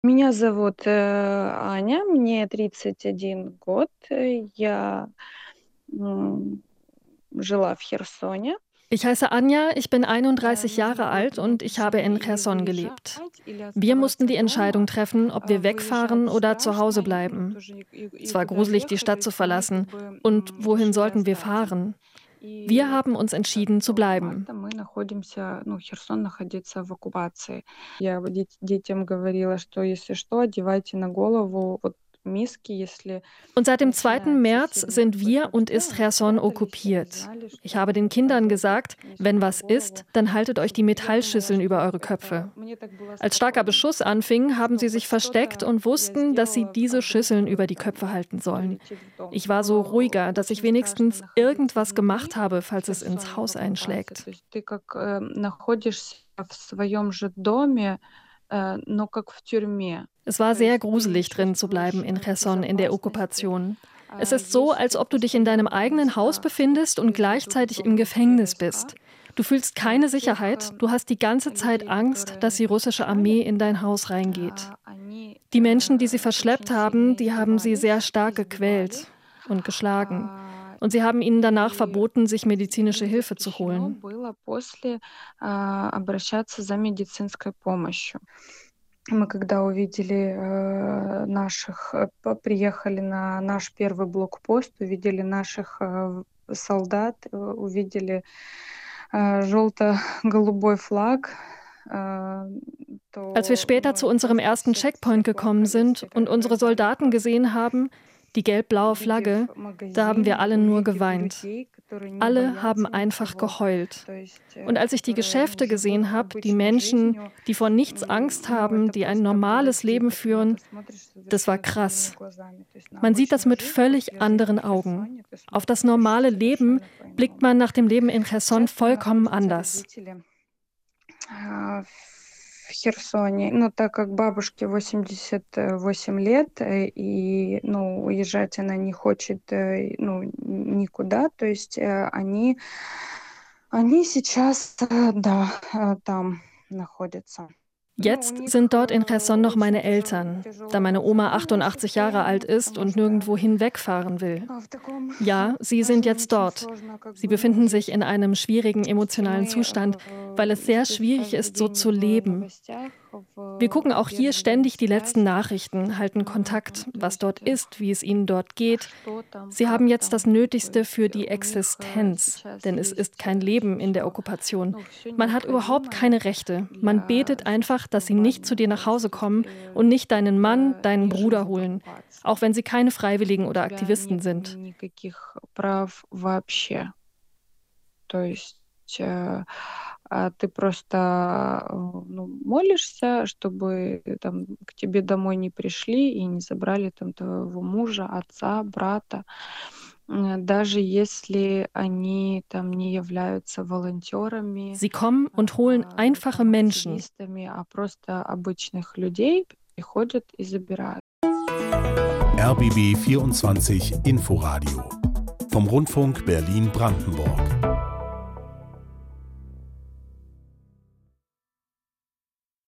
Меня зовут Аня, мне 31 год. Я м, жила в Херсоне. Ich heiße Anja, ich bin 31 Нужно Jahre было alt und принять ich habe in решение или Cherson gelebt. выезжать, или Wir mussten оставаться die Entscheidung дома. treffen, ob wir wegfahren Выезжать oder zu Hause страшно, bleiben. тоже Es и war куда gruselig, die Stadt zu ехать. Мы verlassen. Und wohin решили sollten wir остаться. fahren? Wir И haben uns с entschieden zu 2 bleiben. марта мы находимся, Херсон находится в оккупации. Я вот детям говорила, что если что, одевайте на голову вот миски, если Und seit dem 2. начинается März сильный sind какой-то wir und обстрел, ist они Cherson спрятались, и они okkupiert. знали, Ich что habe den вот Kindern азиаты gesagt, wenn несут на was ist, голову. dann haltet euch die Я думала, Metallschüsseln über что eure Köpfe. мне так было Als starker спокойно, Beschuss anfing, haben что sie sich хоть versteckt что-то und я wussten, dass sie сделала, а diese вдруг Schüsseln über die там Köpfe halten sollen. прилетит в дом. Ich war so Было ruhiger, dass ich очень страшно wenigstens находиться irgendwas внутри gemacht habe, в falls es ins Херсоне в Haus оккупации. einschlägt. То есть ты как находишься в своем же доме, но как в тюрьме. Es war То sehr есть ты не gruselig, drin zu чувствуешь bleiben in Cherson in der безопасности. Okkupation. Es ist so, als Есть ob du dich in deinem постоянный eigenen Haus страх, что к befindest und тебе зайдут gleichzeitig im русские Gefängnis войска. bist. Du fühlst keine Тех Sicherheit, du hast die ganze Zeit людей, Angst, которые dass они die russische похищали, Armee in dein Haus reingeht. они Die Menschen, die sie очень verschleppt сильно haben, die haben sie sehr издевались, stark избивали. gequält und geschlagen. Und sie И haben ihnen danach verboten, sich medizinische им Hilfe zu запрещено holen. было после обращаться за медицинской помощью. Мы когда увидели приехали на наш первый блокпост, увидели наших солдат, увидели желто-голубой флаг, Als wir то später zu unserem просто ersten все Checkpoint gekommen плакали, sind все und unsere рыдали Soldaten просто. gesehen haben, die gelb-blaue Flagge, Увидев da haben wir магазины, alle nur увидев geweint. людей, которые не Alle haben боятся einfach никого, geheult. то есть Und als ich die которые Geschäfte живут gesehen habe, die обычной Menschen, жизнью, die vor nichts Angst haben, это die ein просто было normales Leben дико. Ты на это führen, смотришь das war совершенно другими krass. глазами. То есть на Man sieht das обычную mit жизнь völlig после жизни anderen в Augen. Херсоне ты Auf das смотришь normale Leben совершенно blickt по-иному. man nach dem Leben in Cherson Сейчас там vollkommen находятся anders. родители в Херсоне. Так как бабушке 88 лет, и, уезжать она не хочет, никуда, то есть они сейчас, да, там находятся. У Jetzt них sind dort in Cherson noch очень meine Eltern, da тяжелое meine Oma эмоциональное 88 Jahre alt состояние, ist потому und что nirgendwo hinwegfahren will. в таком Ja, sie sind тоже jetzt очень dort. сложно Sie befinden sich жить. in einem schwierigen emotionalen Мы Zustand, weil es sehr здесь schwierig каждый ist, so день zu в leben. новостях Wir gucken auch hier поддерживаем ständig die letzten связь, Nachrichten, halten Kontakt, то was dort есть ist, wie es ihnen dort geht. что там, Sie как haben jetzt das там. То Nötigste für есть die у них Existenz, сейчас denn es ist есть kein Leben in der все, Okkupation. все Man hat überhaupt необходимое keine Rechte. Man betet для einfach, dass sie nicht zu dir nach Hause kommen существования und nicht deinen Mann, deinen не Bruder жизнь в holen, оккупации. auch wenn sie keine Freiwilligen У oder тебя Aktivisten нет sind. никаких прав вообще. То есть ты просто молишься, чтобы там к тебе домой не пришли и не забрали там твоего мужа, отца, брата, даже если они там не являются волонтерами, Sie kommen und holen einfache там Menschen. активистами, а просто обычных людей приходят и забирают. RBB 24 Inforadio vom Rundfunk Berlin-Brandenburg.